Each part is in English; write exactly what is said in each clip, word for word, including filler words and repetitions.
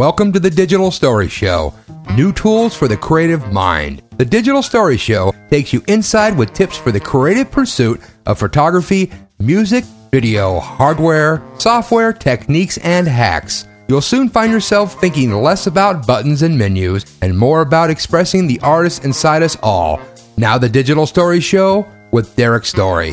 Welcome to the Digital Story Show, new tools for the creative mind. The Digital Story Show takes you inside with tips for the creative pursuit of photography, music, video, hardware, software, techniques, and hacks. You'll soon find yourself thinking less about buttons and menus and more about expressing the artist inside us all. Now the Digital Story Show with Derek Story.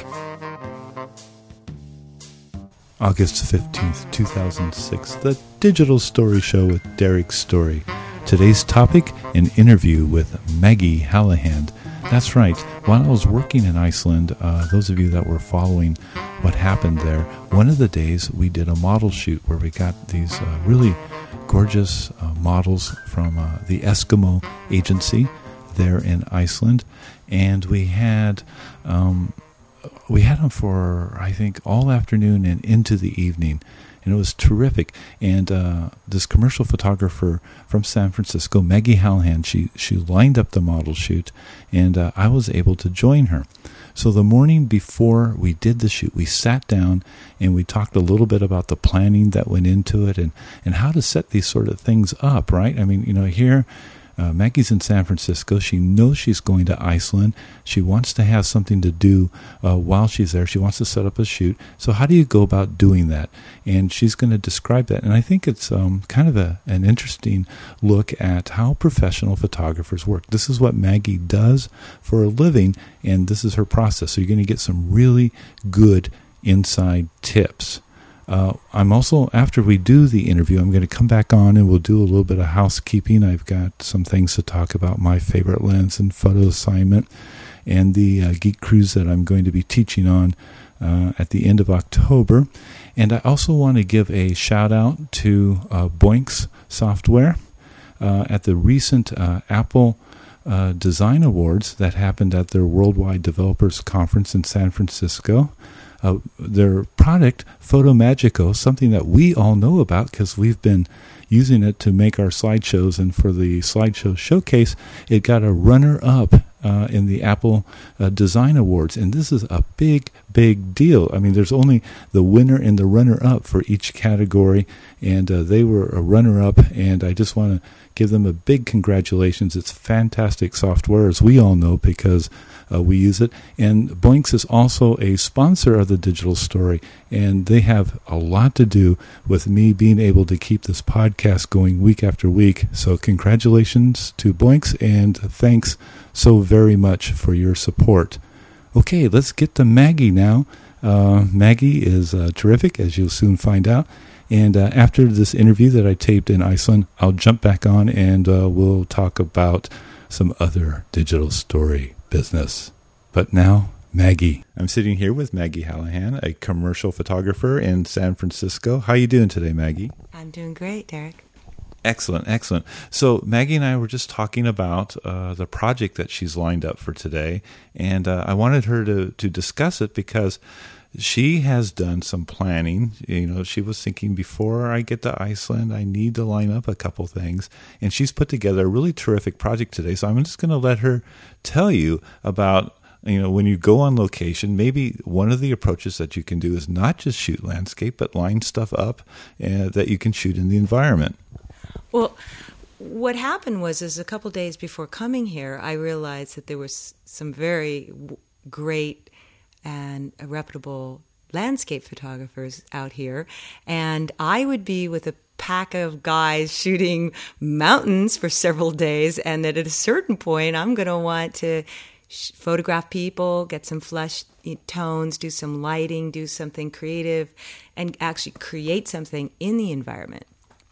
August fifteenth, two thousand six, the Digital Story Show with Derek Story. Today's topic, an interview with Maggie Hallahan. That's right, while I was working in Iceland, uh, those of you that were following what happened there, one of the days we did a model shoot where we got these uh, really gorgeous uh, models from uh, the Eskimo agency there in Iceland, and we had... Um, We had them for, I think, all afternoon and into the evening, and it was terrific. And uh, this commercial photographer from San Francisco, Maggie Hallahan, she, she lined up the model shoot, and uh, I was able to join her. So the morning before we did the shoot, we sat down and we talked a little bit about the planning that went into it and, and how to set these sort of things up, right? I mean, you know, here... Uh, Maggie's in San Francisco. She knows she's going to Iceland. She wants to have something to do uh, while she's there. She wants to set up a shoot. So how do you go about doing that? And she's going to describe that. And I think it's um, kind of a, an interesting look at how professional photographers work. This is what Maggie does for a living, and this is her process. So you're going to get some really good inside tips. Uh, I'm also, after we do the interview, I'm going to come back on and we'll do a little bit of housekeeping. I've got some things to talk about, my favorite lens and photo assignment, and the uh, Geek Cruise that I'm going to be teaching on uh, at the end of October. And I also want to give a shout out to uh, Boinx Software uh, at the recent uh, Apple uh, Design Awards that happened at their Worldwide Developers Conference in San Francisco. Uh, their product, PhotoMagico, something that we all know about because we've been using it to make our slideshows, and for the slideshow showcase, it got a runner-up uh, in the Apple uh, Design Awards, and this is a big, big deal. I mean, there's only the winner and the runner-up for each category, and uh, they were a runner-up, and I just want to give them a big congratulations. It's fantastic software, as we all know, because uh, we use it. And Boinx is also a sponsor of the Digital Story, and they have a lot to do with me being able to keep this podcast going week after week. So congratulations to Boinx, and thanks so very much for your support. Okay, let's get to Maggie now. Uh, Maggie is uh, terrific, as you'll soon find out. And uh, after this interview that I taped in Iceland, I'll jump back on and uh, we'll talk about some other digital story business. But now, Maggie. I'm sitting here with Maggie Hallahan, a commercial photographer in San Francisco. How are you doing today, Maggie? I'm doing great, Derek. Excellent, excellent. So Maggie and I were just talking about uh, the project that she's lined up for today, and uh, I wanted her to, to discuss it because she has done some planning. You know, she was thinking, before I get to Iceland, I need to line up a couple things. And she's put together a really terrific project today. So I'm just going to let her tell you about, you know, when you go on location, maybe one of the approaches that you can do is not just shoot landscape, but line stuff up uh, that you can shoot in the environment. Well, what happened was, is a couple days before coming here, I realized that there was some very w- great and reputable landscape photographers out here, and I would be with a pack of guys shooting mountains for several days, and that at a certain point I'm going to want to sh- photograph people, get some flesh tones, do some lighting, do something creative, and actually create something in the environment.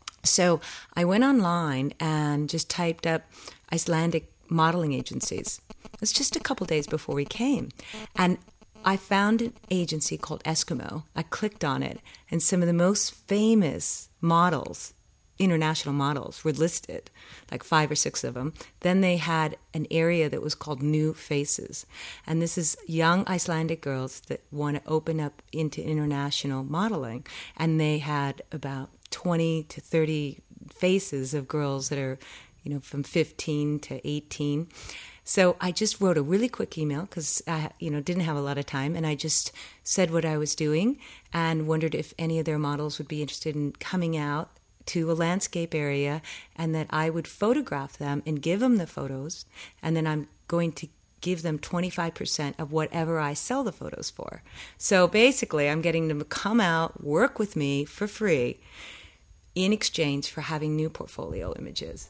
So I went online and just typed up Icelandic modeling agencies. It was just a couple days before we came, and I found an agency called Eskimo. I clicked on it, and some of the most famous models, international models, were listed, like five or six of them. Then they had an area that was called New Faces, and this is young Icelandic girls that want to open up into international modeling, and they had about twenty to thirty faces of girls that are, you know, from fifteen to eighteen. So I just wrote a really quick email because I, you know, didn't have a lot of time, and I just said what I was doing and wondered if any of their models would be interested in coming out to a landscape area, and that I would photograph them and give them the photos, and then I'm going to give them twenty-five percent of whatever I sell the photos for. So basically, I'm getting them to come out, work with me for free in exchange for having new portfolio images.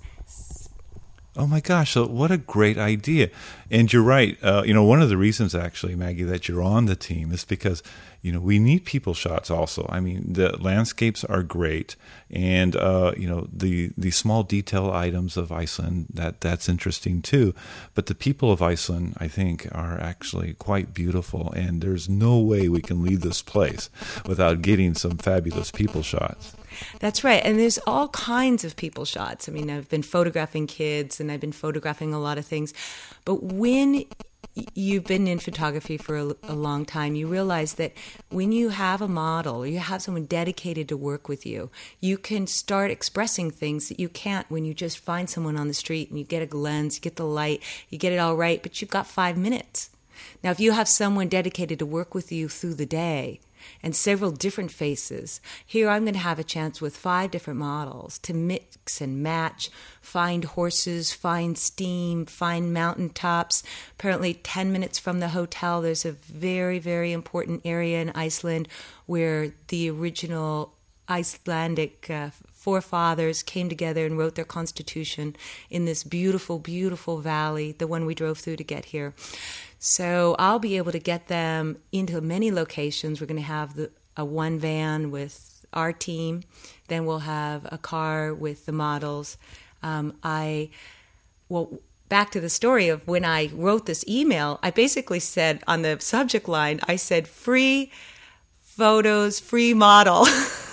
Oh my gosh, so what a great idea. And you're right. Uh, you know, one of the reasons actually, Maggie, that you're on the team is because, you know, we need people shots also. I mean, the landscapes are great. And, uh, you know, the, the small detail items of Iceland, that that's interesting too. But the people of Iceland, I think, are actually quite beautiful. And there's no way we can leave this place without getting some fabulous people shots. That's right. And there's all kinds of people shots. I mean, I've been photographing kids and I've been photographing a lot of things. But when you've been in photography for a, a long time, you realize that when you have a model or you have someone dedicated to work with you, you can start expressing things that you can't when you just find someone on the street and you get a lens, you get the light, you get it all right, but you've got five minutes. Now, if you have someone dedicated to work with you through the day, and several different faces. Here I'm going to have a chance with five different models to mix and match, find horses, find steam, find mountaintops. Apparently ten minutes from the hotel, there's a very, very important area in Iceland where the original Icelandic uh, forefathers came together and wrote their constitution in this beautiful, beautiful valley, the one we drove through to get here. So I'll be able to get them into many locations. We're going to have the, a one van with our team. Then we'll have a car with the models. Um, I, well, back to the story of when I wrote this email, I basically said on the subject line, I said, free photos, free model.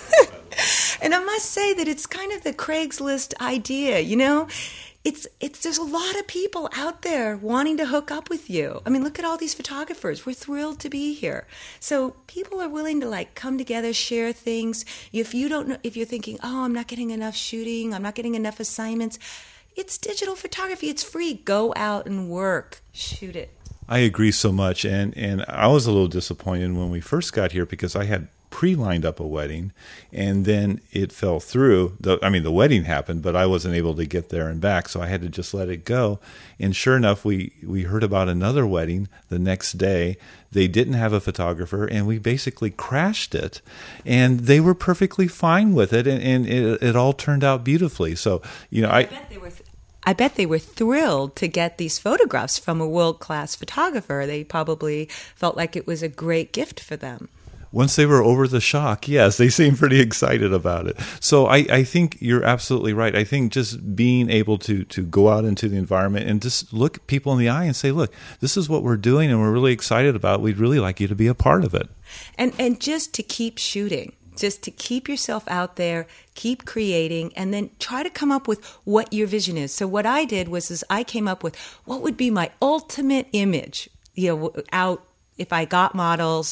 And I must say that it's kind of the Craigslist idea, you know? It's it's there's a lot of people out there wanting to hook up with you. I mean, look at all these photographers. We're thrilled to be here. So people are willing to like come together, share things. If you don't know, if you're thinking, oh, I'm not getting enough shooting, I'm not getting enough assignments, it's digital photography. It's free. Go out and work. Shoot it. I agree so much. And, and I was a little disappointed when we first got here because I had pre-lined up a wedding and then it fell through. The, I mean, the wedding happened, but I wasn't able to get there and back, so I had to just let it go. And sure enough, we, we heard about another wedding the next day. They didn't have a photographer, and we basically crashed it. And they were perfectly fine with it, and, and it, it all turned out beautifully. So, you know, I... I bet they were th- I bet they were thrilled to get these photographs from a world-class photographer. They probably felt like it was a great gift for them. Once they were over the shock, yes, they seemed pretty excited about it. So I, I think you're absolutely right. I think just being able to to go out into the environment and just look people in the eye and say, look, this is what we're doing and we're really excited about it. We'd really like you to be a part of it. And and just to keep shooting, just to keep yourself out there, keep creating, and then try to come up with what your vision is. So what I did was is I came up with what would be my ultimate image, you know, out if I got models.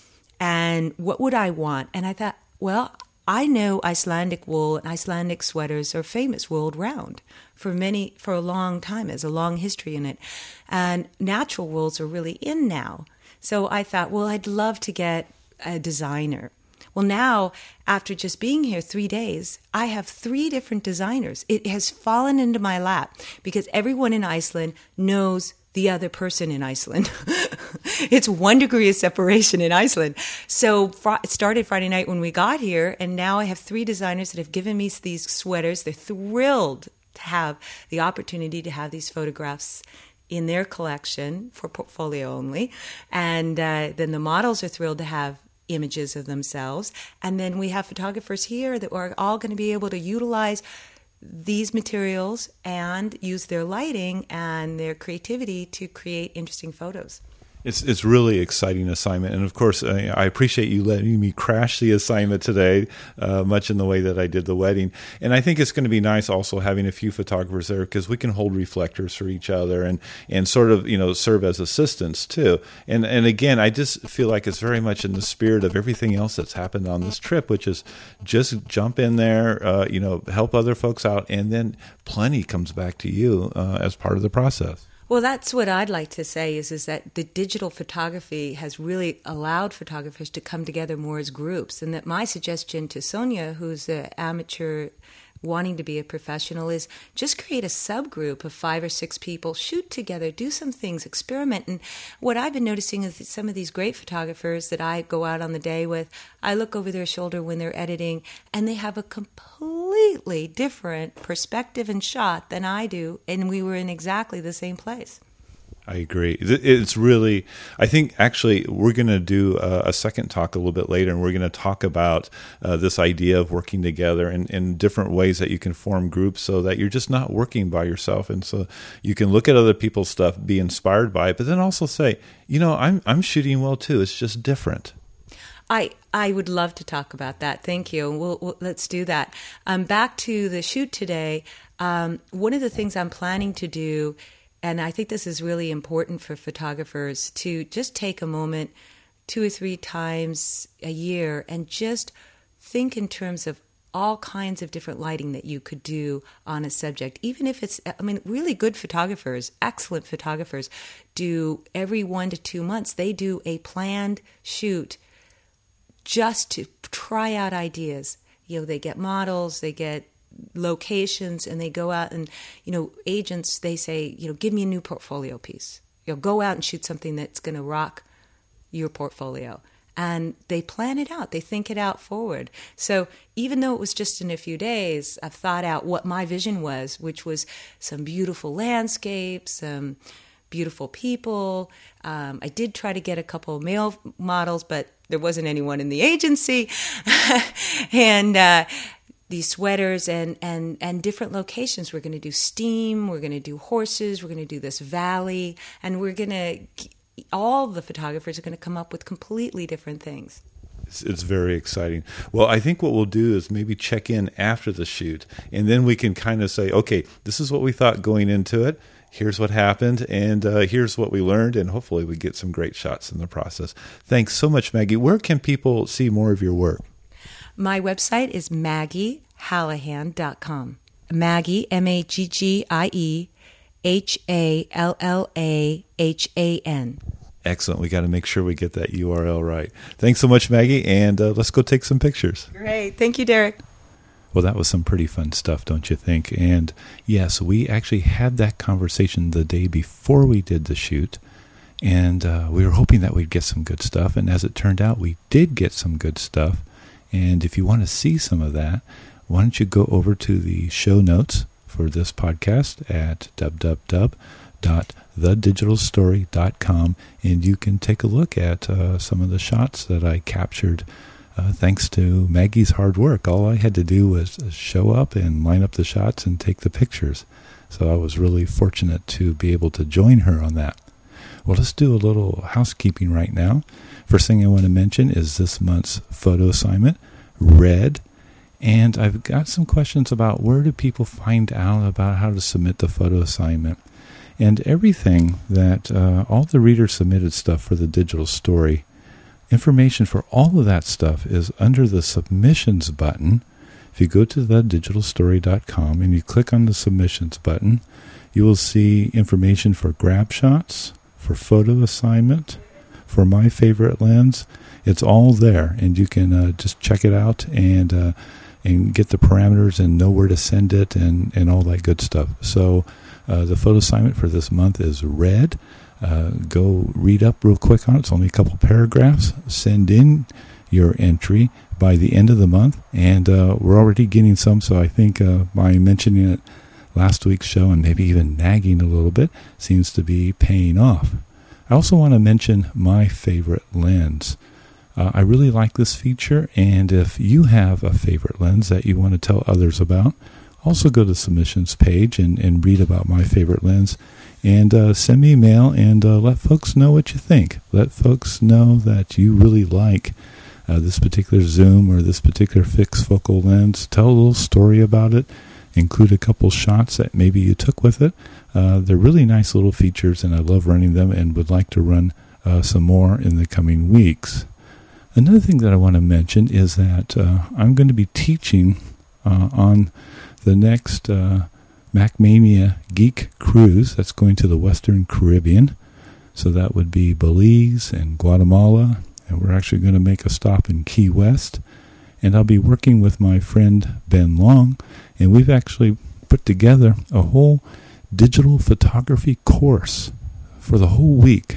And what would I want? And I thought, well, I know Icelandic wool and Icelandic sweaters are famous world round for many, for a long time. There's a long history in it. And natural wools are really in now. So I thought, well, I'd love to get a designer. Well, now, after just being here three days, I have three different designers. It has fallen into my lap because everyone in Iceland knows the other person in Iceland. It's one degree of separation in Iceland. So fr- it started Friday night when we got here, and now I have three designers that have given me these sweaters. They're thrilled to have the opportunity to have these photographs in their collection for portfolio only. And uh, then the models are thrilled to have images of themselves. And then we have photographers here that are all going to be able to utilize these materials and use their lighting and their creativity to create interesting photos. It's it's really exciting assignment, and of course, I, I appreciate you letting me crash the assignment today, uh, much in the way that I did the wedding. And I think it's going to be nice also having a few photographers there because we can hold reflectors for each other and, and sort of you know serve as assistants too. And and again, I just feel like it's very much in the spirit of everything else that's happened on this trip, which is just jump in there, uh, you know, help other folks out, and then plenty comes back to you uh, as part of the process. Well, that's what I'd like to say is, is that the digital photography has really allowed photographers to come together more as groups. And that my suggestion to Sonia, who's an amateur wanting to be a professional, is just create a subgroup of five or six people, shoot together, do some things, experiment. And what I've been noticing is that some of these great photographers that I go out on the day with, I look over their shoulder when they're editing, and they have a completely different perspective and shot than I do, and we were in exactly the same place. I agree. It's really, I think actually we're going to do a, a second talk a little bit later, and we're going to talk about uh, this idea of working together in, in different ways that you can form groups so that you're just not working by yourself. And so you can look at other people's stuff, be inspired by it, but then also say, you know, I'm I'm shooting well too. It's just different. I, I would love to talk about that. Thank you. We'll, we'll, let's do that. Um, back to the shoot today. Um, one of the things I'm planning to do, and I think this is really important for photographers, to just take a moment two or three times a year and just think in terms of all kinds of different lighting that you could do on a subject. Even if it's, I mean, really good photographers, excellent photographers, do every one to two months, they do a planned shoot just to try out ideas. You know, they get models, they get locations, and they go out and, you know, agents, they say, you know, give me a new portfolio piece. You know, go out and shoot something that's going to rock your portfolio. And they plan it out. They think it out forward. So even though it was just in a few days, I've thought out what my vision was, which was some beautiful landscapes, some beautiful people. Um, I did try to get a couple of male models, but there wasn't anyone in the agency. and, uh, these sweaters and, and, and different locations. We're going to do steam, we're going to do horses, we're going to do this valley, and we're going to, all the photographers are going to come up with completely different things. It's, it's very exciting. Well, I think what we'll do is maybe check in after the shoot, and then we can kind of say, okay, this is what we thought going into it. Here's what happened, and uh, here's what we learned, and hopefully we get some great shots in the process. Thanks so much, Maggie. Where can people see more of your work? My website is maggie hallahan dot com. Maggie, M A G G I E, H A L L A H A N. Excellent. We got to make sure we get that U R L right. Thanks so much, Maggie, and uh, let's go take some pictures. Great. Thank you, Derek. Well, that was some pretty fun stuff, don't you think? And yes, we actually had that conversation the day before we did the shoot, and uh, we were hoping that we'd get some good stuff, and as it turned out, we did get some good stuff. And if you want to see some of that, why don't you go over to the show notes for this podcast at w w w dot the digital story dot com, and you can take a look at uh, some of the shots that I captured uh, thanks to Maggie's hard work. All I had to do was show up and line up the shots and take the pictures. So I was really fortunate to be able to join her on that. Well, let's do a little housekeeping right now. First thing I want to mention is this month's photo assignment, Red. And I've got some questions about where do people find out about how to submit the photo assignment. And everything that, uh, all the readers submitted stuff for the digital story, information for all of that stuff is under the submissions button. If you go to the digital story dot com and you click on the submissions button, you will see information for grab shots, for photo assignment, for my favorite lens. It's all there, and you can uh, just check it out and uh, and get the parameters and know where to send it and, and all that good stuff. So uh, the photo assignment for this month is Red. Uh, go read up real quick on it. It's only a couple paragraphs. Send in your entry by the end of the month, and uh, we're already getting some, so I think uh, by mentioning it last week's show and maybe even nagging a little bit seems to be paying off. I also want to mention my favorite lens. Uh, I really like this feature, and if you have a favorite lens that you want to tell others about, also go to the submissions page and, and read about my favorite lens, and uh, send me a mail and uh, let folks know what you think. Let folks know that you really like uh, this particular zoom or this particular fixed focal lens. Tell a little story about it. Include a couple shots that maybe you took with it. Uh, they're really nice little features, and I love running them and would like to run uh, some more in the coming weeks. Another thing that I want to mention is that uh, I'm going to be teaching uh, on the next uh, MacMania Geek Cruise. That's going to the Western Caribbean. So that would be Belize and Guatemala. And we're actually going to make a stop in Key West. And I'll be working with my friend Ben Long. And we've actually put together a whole digital photography course for the whole week,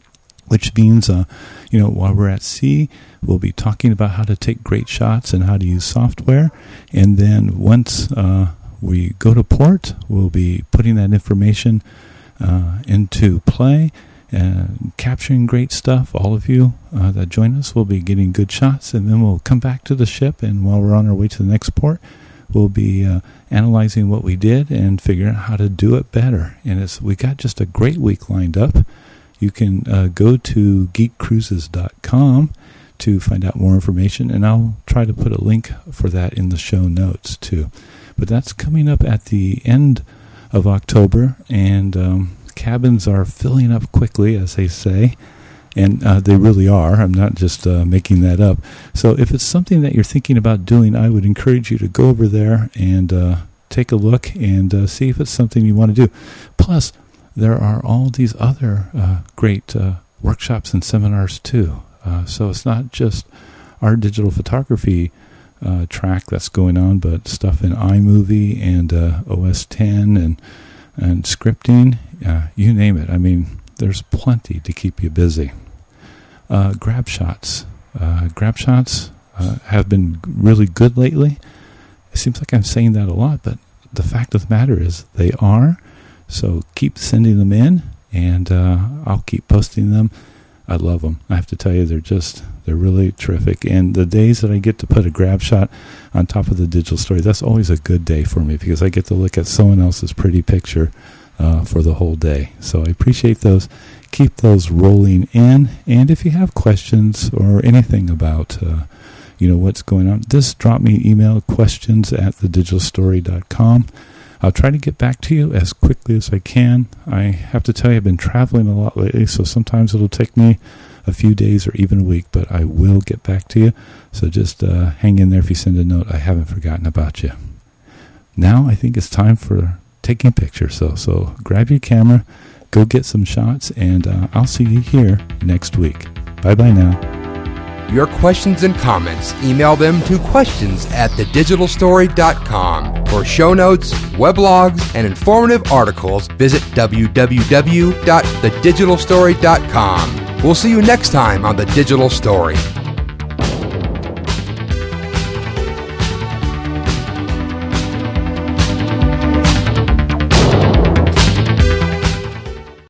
which means, uh, you know, while we're at sea, we'll be talking about how to take great shots and how to use software. And then once uh, we go to port, we'll be putting that information uh, into play and capturing great stuff. All of you uh, that join us will be getting good shots, and then we'll come back to the ship, and while we're on our way to the next port, we'll be uh, analyzing what we did and figuring out how to do it better. And it's, we got just a great week lined up. You can uh, go to geek cruises dot com to find out more information, and I'll try to put a link for that in the show notes too. But that's coming up at the end of October, and um, cabins are filling up quickly, as they say, and uh, they really are. I'm not just uh, making that up. So if it's something that you're thinking about doing, I would encourage you to go over there and uh, take a look and uh, see if it's something you want to do. Plus, there are all these other uh, great uh, workshops and seminars too. Uh, so it's not just our digital photography uh, track that's going on, but stuff in iMovie and uh, O S ten and and scripting, uh, you name it. I mean, there's plenty to keep you busy. Uh, grab shots. Uh, grab shots uh, have been really good lately. It seems like I'm saying that a lot, but the fact of the matter is they are. So keep sending them in, and uh, I'll keep posting them. I love them. I have to tell you, they're just, they're really terrific. And the days that I get to put a grab shot on top of the digital story, that's always a good day for me, because I get to look at someone else's pretty picture uh, for the whole day. So I appreciate those. Keep those rolling in. And if you have questions or anything about, uh, you know, what's going on, just drop me an email, questions at the digital story dot com. I'll try to get back to you as quickly as I can. I have to tell you, I've been traveling a lot lately, so sometimes it'll take me a few days or even a week, but I will get back to you. So just uh, hang in there if you send a note. I haven't forgotten about you. Now I think it's time for taking pictures. So, so grab your camera, go get some shots, and uh, I'll see you here next week. Bye-bye now. Your questions and comments, email them to questions at the digital story dot com. For show notes, weblogs, and informative articles, visit w w w dot the digital story dot com. We'll see you next time on The Digital Story.